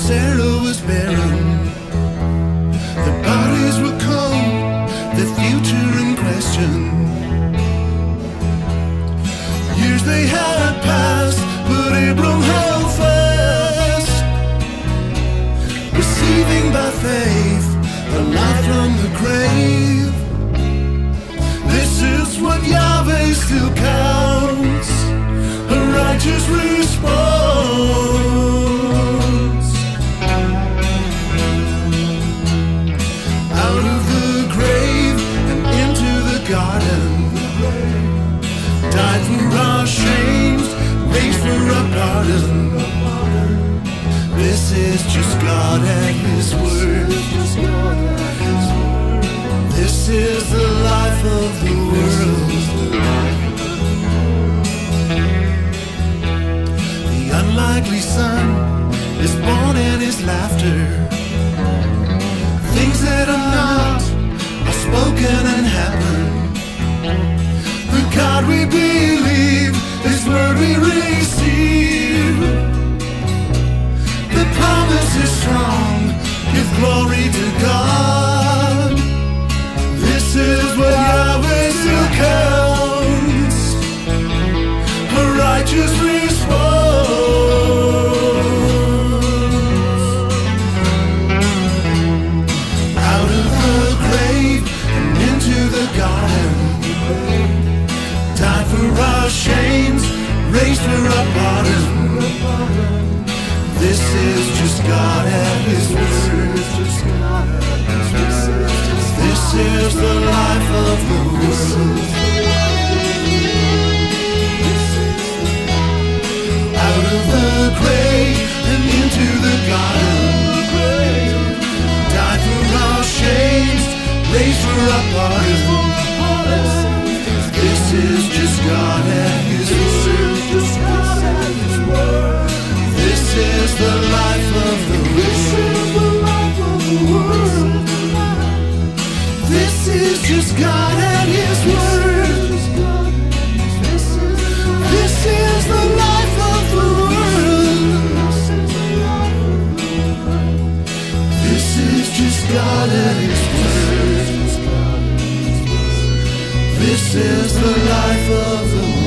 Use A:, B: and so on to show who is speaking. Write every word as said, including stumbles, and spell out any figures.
A: Sarah was barren, their bodies were cold, their future in question. Years they had passed, but Abram held fast, receiving by faith the life from the grave. This is what Yahweh still counts, a righteous response. Out of the grave and into the garden, died for our shames, raised for our pardon. This is just God and His word. This is the life of the world. The unlikely son is born and his laughter. Things that are not are spoken and happen. The God we believe, His word we receive. The promise is strong, give glory to God. This is what Yahweh still counts, a righteous response. Out of the grave and into the garden, died for our shames, raised for our pardon. This is just God and His word. This is the life of the world. Out of the grave and into the garden, died for our shames, raised for our pardon. This is just God and His word. This is the life of the world. This is just God and His word. This is the life of the world. This is just God and His word. This is the life of the world.